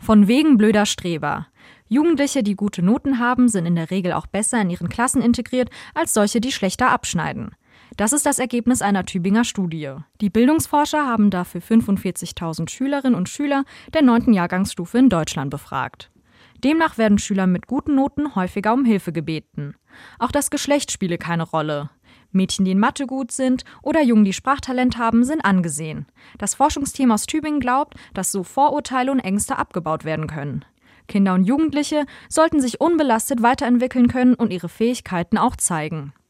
Von wegen blöder Streber. Jugendliche, die gute Noten haben, sind in der Regel auch besser in ihren Klassen integriert als solche, die schlechter abschneiden. Das ist das Ergebnis einer Tübinger Studie. Die Bildungsforscher haben dafür 45.000 Schülerinnen und Schüler der 9. Jahrgangsstufe in Deutschland befragt. Demnach werden Schüler mit guten Noten häufiger um Hilfe gebeten. Auch das Geschlecht spiele keine Rolle. Mädchen, die in Mathe gut sind, oder Jungen, die Sprachtalent haben, sind angesehen. Das Forschungsteam aus Tübingen glaubt, dass so Vorurteile und Ängste abgebaut werden können. Kinder und Jugendliche sollten sich unbelastet weiterentwickeln können und ihre Fähigkeiten auch zeigen.